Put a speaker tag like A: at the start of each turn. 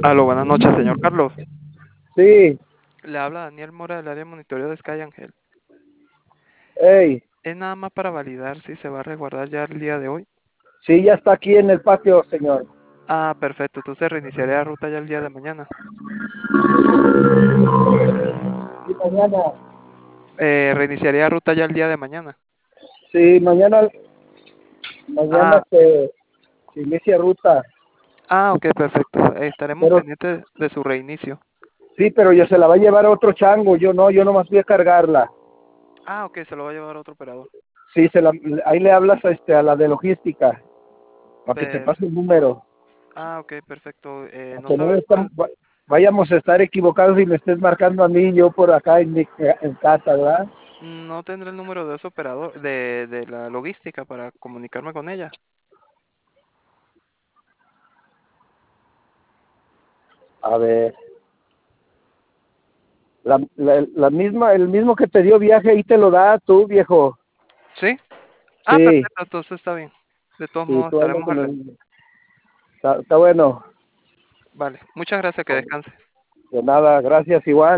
A: Aló, buenas noches, señor Carlos.
B: Sí,
A: Le habla Daniel Mora del área de monitoreo de Sky Angel.
B: hey,
A: Es nada más para validar si se va a resguardar ya el día de hoy.
B: sí, ya está aquí en el patio, señor.
A: Ah, perfecto. Entonces reiniciaré la ruta ya el día de mañana.
B: Sí, mañana.
A: Reiniciaré la ruta ya el día de mañana.
B: Sí, mañana
A: Ah,
B: se inicia ruta.
A: ok, perfecto. Estaremos
B: Pero
A: pendientes de su reinicio.
B: sí, pero yo se la va a llevar a otro chango. Yo no, yo nomás voy a cargarla.
A: Ah, ok, se lo va a llevar otro operador.
B: Sí, ahí le hablas a la de logística para que te
A: Per-
B: pase el número.
A: ok, perfecto.
B: Para
A: No
B: que no
A: sabe cuál.
B: vayamos a estar equivocados y me estés marcando a mí y yo por acá en casa, ¿verdad?
A: No tendré el número de ese operador, de la logística para comunicarme con ella.
B: A ver, la misma, el mismo que te dio viaje ahí te lo da tú, viejo.
A: ¿Sí? Ah,
B: Sí,
A: perfecto. Entonces está bien. De todos
B: sí,
A: modos,
B: tú hablas
A: estaremos
B: con
A: al pendiente.
B: el... Está bueno.
A: Vale. Muchas gracias. Que descanse.
B: De nada, gracias igual.